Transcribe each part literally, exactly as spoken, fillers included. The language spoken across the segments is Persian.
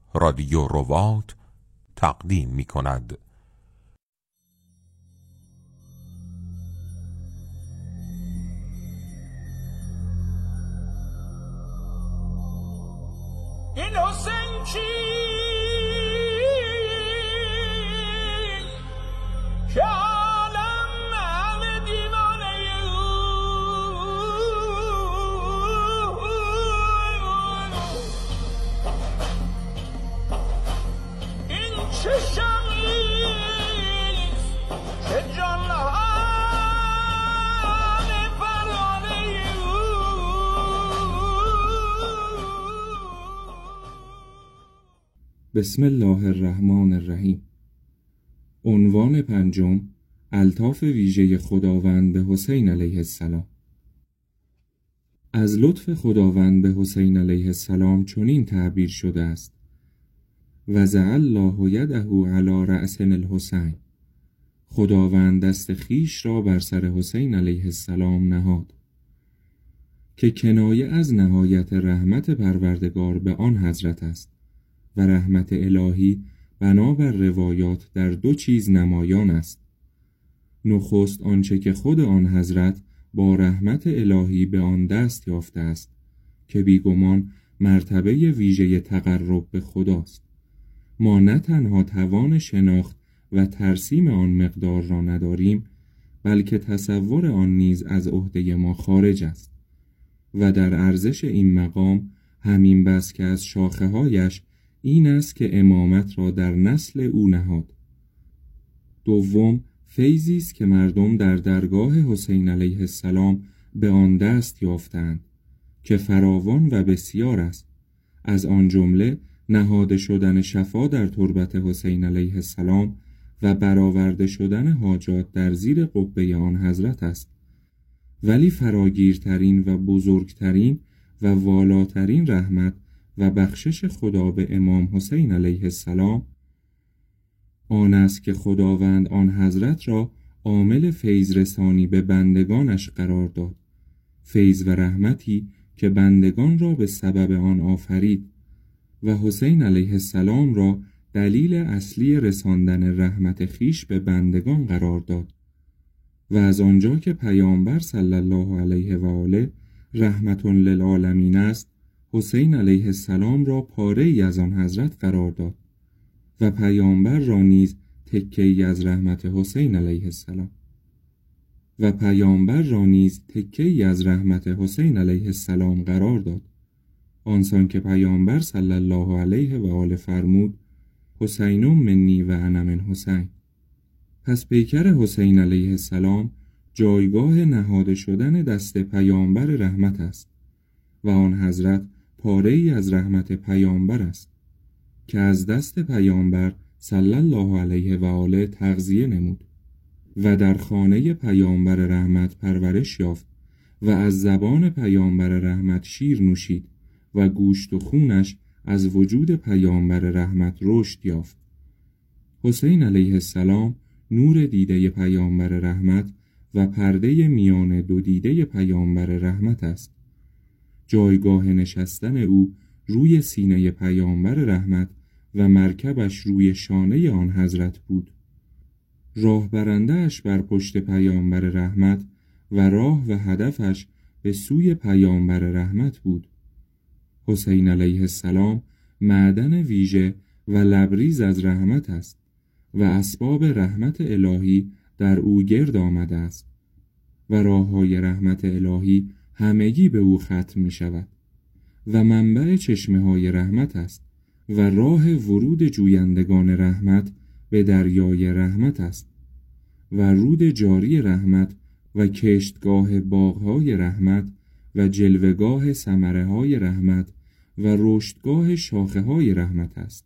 رادیو ربات تقدیم می کند. این حسین چی که عالم همه دیوانه این چه شمیست که جانهان پروانه بسم الله الرحمن الرحیم. عنوان پنجم، الطاف ویژه خداوند به حسین علیه السلام. از لطف خداوند به حسین علیه السلام چنین تعبیر شده است: وضع الله یده علی رأس الحسین. خداوند دست خیش را بر سر حسین علیه السلام نهاد، که کنایه از نهایت رحمت پروردگار به آن حضرت است و رحمت الهی بنابر روایات در دو چیز نمایان است. نخست آنچه که خود آن حضرت با رحمت الهی به آن دست یافته است که بیگمان مرتبه ویژه تقرب به خداست. ما نه تنها توان شناخت و ترسیم آن مقدار را نداریم، بلکه تصور آن نیز از عهده ما خارج است و در ارزش این مقام همین بس که از شاخه هایش این است که امامت را در نسل او نهاد. دوم، فیضی است که مردم در درگاه حسین علیه السلام به آن دست یافتند که فراوان و بسیار است. از آن جمله نهاده شدن شفا در تربت حسین علیه السلام و برآورده شدن حاجات در زیر قبه آن حضرت است. ولی فراگیرترین و بزرگترین و والاترین رحمت و بخشش خدا به امام حسین علیه السلام آن است که خداوند آن حضرت را عامل فیض رسانی به بندگانش قرار داد، فیض و رحمتی که بندگان را به سبب آن آفرید و حسین علیه السلام را دلیل اصلی رساندن رحمت خیش به بندگان قرار داد. و از آنجا که پیامبر صلی الله علیه و آله رحمت للعالمین است، حسین علیه السلام را پاره ای از آن حضرت قرار داد و پیامبر را نیز تکه ای از رحمت حسین علیه السلام و پیامبر را نیز تکه ای از رحمت حسین علیه السلام قرار داد، آنسان که پیامبر صلی الله علیه و آله فرمود: حسین منی و انا من حسین. پس پیکر حسین علیه السلام جایگاه نهاده شدن دست پیامبر رحمت است و آن حضرت پاره ای از رحمت پیامبر است که از دست پیامبر صلی الله علیه و آله تغذیه نمود و در خانه پیامبر رحمت پرورش یافت و از زبان پیامبر رحمت شیر نوشید و گوشت و خونش از وجود پیامبر رحمت رشد یافت. حسین علیه السلام نور دیده پیامبر رحمت و پرده میان دو دیده پیامبر رحمت است. جایگاه نشستن او روی سینه پیامبر رحمت و مرکبش روی شانه آن حضرت بود. راه برنده اش بر پشت پیامبر رحمت و راه و هدفش به سوی پیامبر رحمت بود. حسین علیه السلام معدن ویژه و لبریز از رحمت است و اسباب رحمت الهی در او گرد آمده است و راه‌های رحمت الهی همگی به او ختم می شود و منبع چشمه های رحمت است و راه ورود جویندگان رحمت به دریای رحمت است و رود جاری رحمت و کشتگاه باغهای رحمت و جلوگاه ثمره های رحمت و رشدگاه شاخه های رحمت است.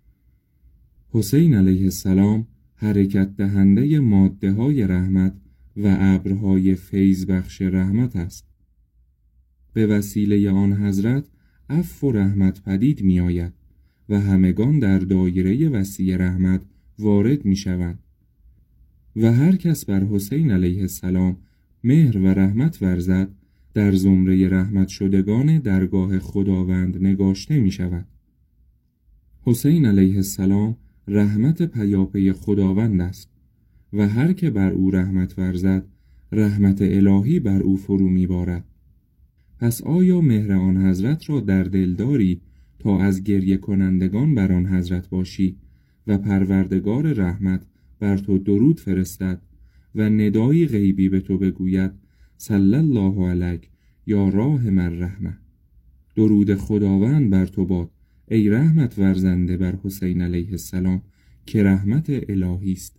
حسین علیه السلام حرکت دهنده ماده های رحمت و ابرهای فیض بخش رحمت است. به وسیله آن حضرت عفو و رحمت پدید می آید و همگان در دایره وسیع رحمت وارد می شوند و هر کس بر حسین علیه السلام مهر و رحمت ورزد در زمره رحمت شدگان درگاه خداوند نگاشته می شود. حسین علیه السلام رحمت پیاپی خداوند است و هر که بر او رحمت ورزد رحمت الهی بر او فرو میبارد. پس آیا مهر آن حضرت را در دل داری تا از گریه کنندگان بر آن حضرت باشی و پروردگار رحمت بر تو درود فرستد و ندایی غیبی به تو بگوید صلی الله علیک یا راحم الرحمه؟ درود خداوند بر تو باد ای رحمت ورزنده بر حسین علیه السلام که رحمت الهی است.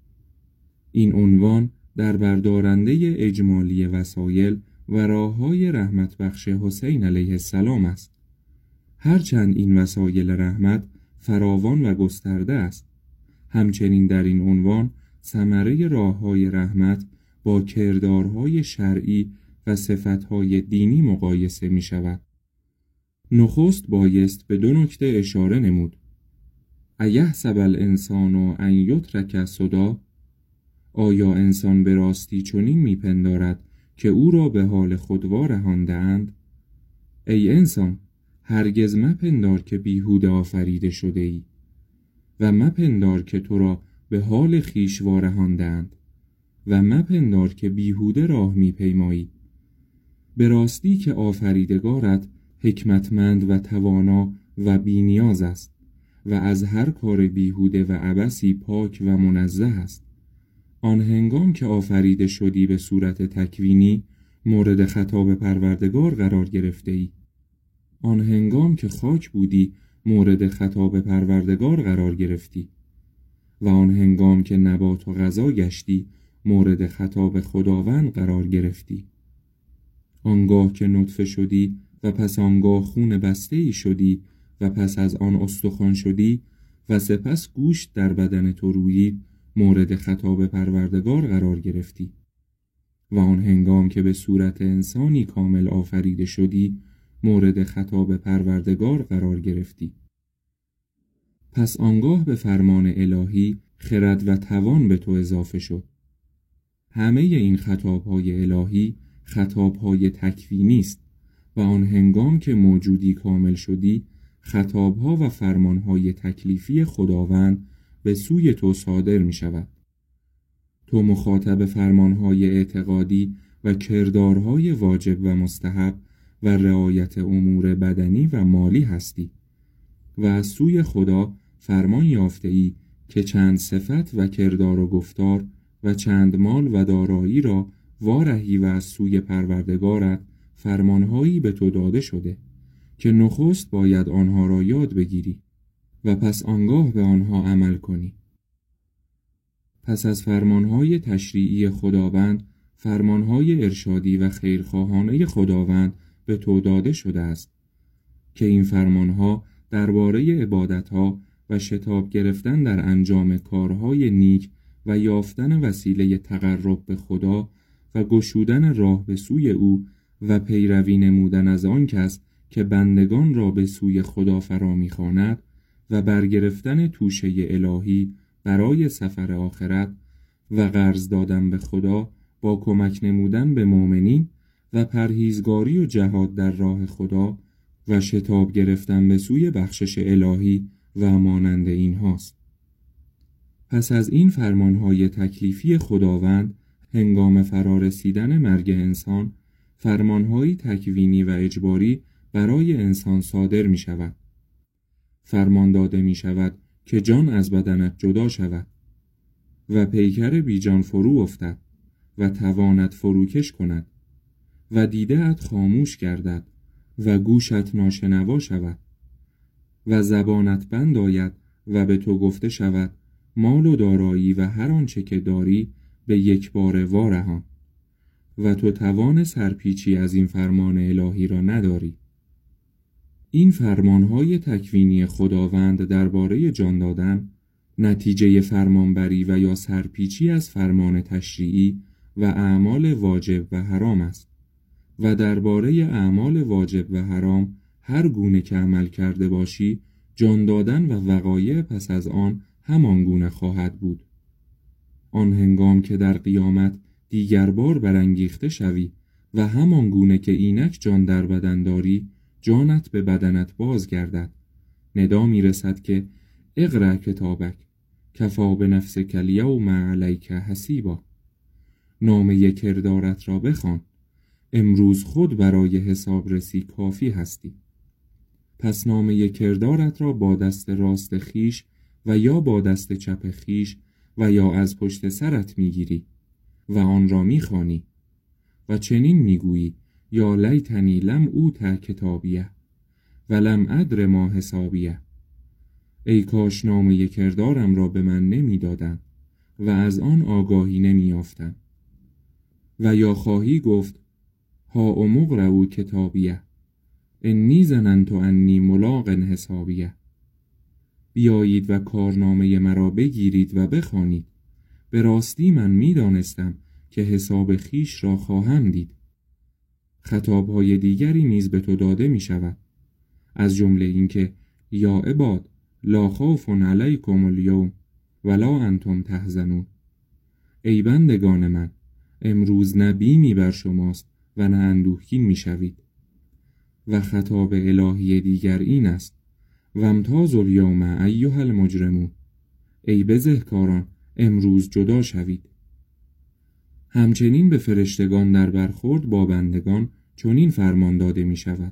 این عنوان در بردارنده اجمالی وسایل و راه‌های رحمت بخش حسین علیه السلام است. هرچند این وسایل رحمت فراوان و گسترده است، همچنین در این عنوان ثمره راه‌های رحمت با کردارهای شرعی و صفتهای دینی مقایسه می شود. نخست بایست به دو نکته اشاره نمود. ایحسب الانسان ان یترک سدی؟ آیا انسان به راستی چنین میپندارد که او را به حال خود وارهانده اند؟ ای انسان، هرگز مپندار که بیهوده آفریده شده ای و مپندار که تو را به حال خویش وارهانده اند و مپندار که بیهوده راه میپیمایی. به راستی که آفریدگارت حکمتمند و توانا و بی‌نیاز است و از هر کار بیهوده و عبثی پاک و منزه است. آن هنگام که آفریده شدی به صورت تکوینی مورد خطاب پروردگار قرار گرفته ای. آن هنگام که خاک بودی مورد خطاب پروردگار قرار گرفتی و آن هنگام که نبات و غذا گشتی مورد خطاب خداوند قرار گرفتی. آنگاه که نطفه شدی و پس آنگاه خون بسته ای شدی و پس از آن استخوان شدی و سپس گوشت در بدن تو رویید مورد خطاب پروردگار قرار گرفتی و آن هنگام که به صورت انسانی کامل آفریده شدی مورد خطاب پروردگار قرار گرفتی. پس آنگاه به فرمان الهی خرد و توان به تو اضافه شد. همه این خطابهای الهی خطابهای تکوینی است و آن هنگام که موجودی کامل شدی خطابها و فرمانهای تکلیفی خداوند به سوی تو صادر می شود. تو مخاطب فرمانهای اعتقادی و کردارهای واجب و مستحب و رعایت امور بدنی و مالی هستی و از سوی خدا فرمان یافته ای که چند صفت و کردار و گفتار و چند مال و دارایی را وارهی و از سوی پروردگارت فرمانهایی به تو داده شده که نخست باید آنها را یاد بگیری و پس آنگاه به آنها عمل کنی. پس از فرمانهای تشریعی خداوند فرمانهای ارشادی و خیرخواهانه خداوند به تو داده شده است که این فرمانها درباره عبادتها و شتاب گرفتن در انجام کارهای نیک و یافتن وسیله تقرب به خدا و گشودن راه به سوی او و پیروی نمودن از آن کس که بندگان را به سوی خدا فرا می‌خواند و برگرفتن توشه الهی برای سفر آخرت و قرض دادن به خدا با کمک نمودن به مؤمنین و پرهیزگاری و جهاد در راه خدا و شتاب گرفتن به سوی بخشش الهی و مانند این هاست. پس از این فرمانهای تکلیفی خداوند هنگام فرارسیدن مرگ انسان فرمانهای تکوینی و اجباری برای انسان صادر می شود. فرمان داده می شود که جان از بدنت جدا شود و پیکر بی جان فرو افتد و توانت فروکش کند و دیده‌ات خاموش گردد و گوشت ناشنوا شود و زبانت بند آید و به تو گفته شود مال و دارایی و هر آنچه که داری به یک بار وارهان و تو توان سرپیچی از این فرمان الهی را نداری. این فرمانهای تکوینی خداوند درباره جان دادن نتیجه فرمانبری و یا سرپیچی از فرمان تشریعی و اعمال واجب و حرام است و درباره اعمال واجب و حرام هر گونه که عمل کرده باشی جان دادن و وقایع پس از آن همان گونه خواهد بود. آن هنگام که در قیامت دیگر بار برانگیخته شوی و همان گونه که اینک جان در بدن داری جانت به بدنت بازگردد، ندا می رسد که اقرأ کتابک کفا بنفسک الیوم علیک حسیبا. نامه کردارت را بخوان، امروز خود برای حسابرسی کافی هستی. پس نامه کردارت را با دست راست خیش و یا با دست چپ خیش و یا از پشت سرت میگیری و آن را میخوانی و چنین میگویی یا لیتنی لم اوت کتابیه و لم ادر ما حسابیه. ای کاش نامه کردارم را به من نمیدادند و از آن آگاهی نمیافتم. و یا خواهی گفت ها امقرؤ کتابیه انی ظننت انی ملاق حسابیه. بیایید و کارنامه مرا بگیرید و بخوانید، به راستی من میدانستم که حساب خیش را خواهم دید. خطابهای دیگری نیز به تو داده می شود، از جمله اینکه یا عباد لا خوف علیکم الیوم ولا انتم تحزنون. ای بندگان من، امروز نه بیمی بر شماست و نه اندوهگین می شوید. و خطاب الهی دیگر این است و امتازوا الیوم ایها المجرمون. ای بزهکاران، امروز جدا شوید. همچنین به فرشتگان در برخورد با بندگان چنین فرمان داده می شود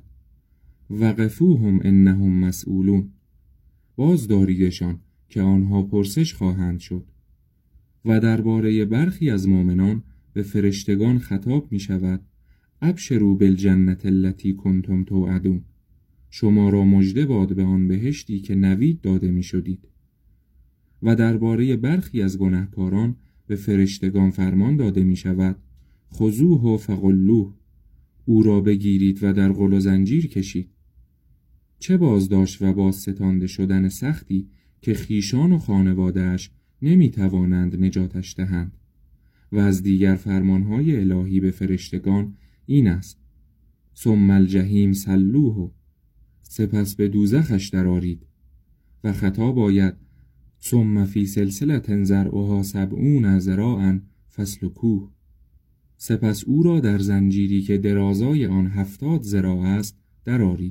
وقفوهم انهم مسئولون. باز داریدشان که آنها پرسش خواهند شد. و درباره برخی از مؤمنان به فرشتگان خطاب می شود ابشروا بالجنة التي کنتم توعدون. شما را مژده باد به آن بهشتی که نوید داده می شدید. و درباره برخی از گناهکاران به فرشتگان فرمان داده می شود خذوه فغلوه. او را بگیرید و در غل و زنجیر کشید. چه بازداشت و بازستانده شدن سختی که خیشان و خانواده‌اش نمی توانند نجاتش دهند. و از دیگر فرمانهای الهی به فرشتگان این است ثم الجحیم صلوه. سپس به دوزخش درآرید. و خطاب آید ثم فی سلسلة ذرعها سبعون ذراعا فاسلکوه. سپس او را در زنجیری که درازای آن هفتاد ذراع است درآرید.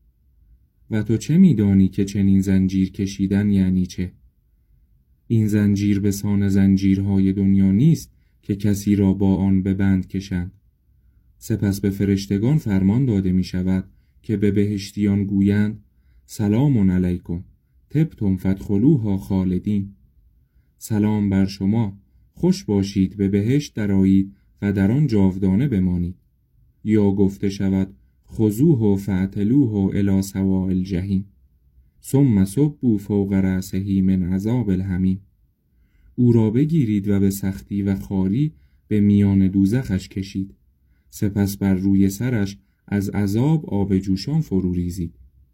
و تو چه می‌دانی که چنین زنجیر کشیدن یعنی چه؟ این زنجیر به سان زنجیرهای دنیا نیست که کسی را با آن به بند کشند. سپس به فرشتگان فرمان داده می شود که به بهشتیان گویند سلام علیکم طبتم فادخلوها خالدین. سلام بر شما، خوش باشید، به بهشت درآیید و در آن جاودانه بمانید. یا گفته شود خذوه فاعتلوه الی سواء الجحیم ثم صبوا فوق رأسه من عذاب الحمیم. او را بگیرید و به سختی و خواری به میان دوزخش کشید. سپس بر روی سرش از عذاب آب جوشان فرو ریزید.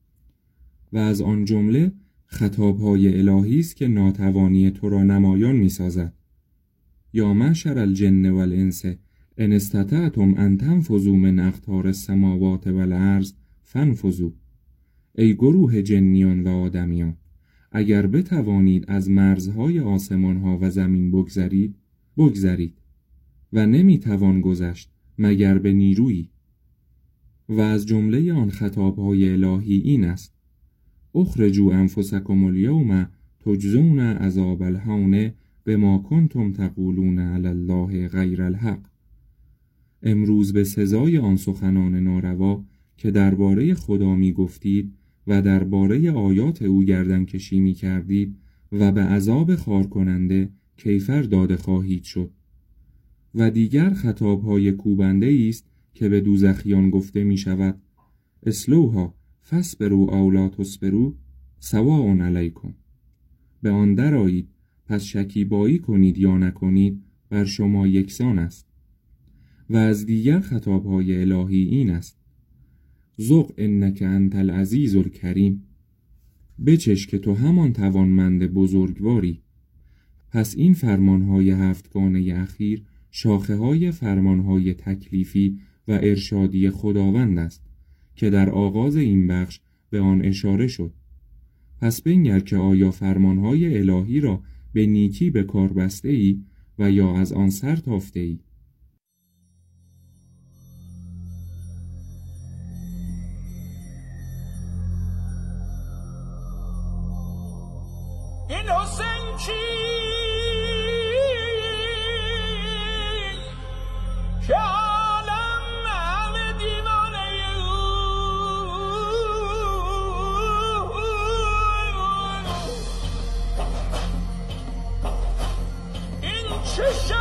و از آن جمله خطابهای الهی است که ناتوانی تو را نمایان می سازد. یا معشر الجن والانس ان استطعتم ان تنفذوا من اقطار السماوات والارض فانفذوا. ای گروه جنیان و آدمیان، اگر بتوانید از مرزهای آسمان ها و زمین بگذرید بگذرید و نمی توان گذشت مگر به نیرویی. و از جمله آن خطابهای الهی این است اخرجوا انفسکم الیوم تجزون عذاب الهون بما کنتم تقولون علی الله غیر الحق. امروز به سزای آن سخنان ناروا که درباره خدا می گفتید و درباره آیات او گردن کشی می کردید و به عذاب خار کننده کیفر داده خواهید شد. و دیگر خطابهای کوبنده است که به دوزخیان گفته می شود اسلوها فاصبروا او لا تصبروا سواء علیکم. به آن درآیید، پس شکیبایی کنید یا نکنید بر شما یکسان است. و از دیگر خطابهای الهی این است ذق انک انت العزیز الکریم. بچش که تو همان توانمند بزرگواری. پس این فرمانهای هفتگانه اخیر شاخه های فرمانهای تکلیفی و ارشادی خداوند است که در آغاز این بخش به آن اشاره شد. پس بنگر که آیا فرمانهای الهی را به نیکی به کار بسته ای و یا از آن سر تافته ای؟ این حسین کی که عالم همه دیوانه این چه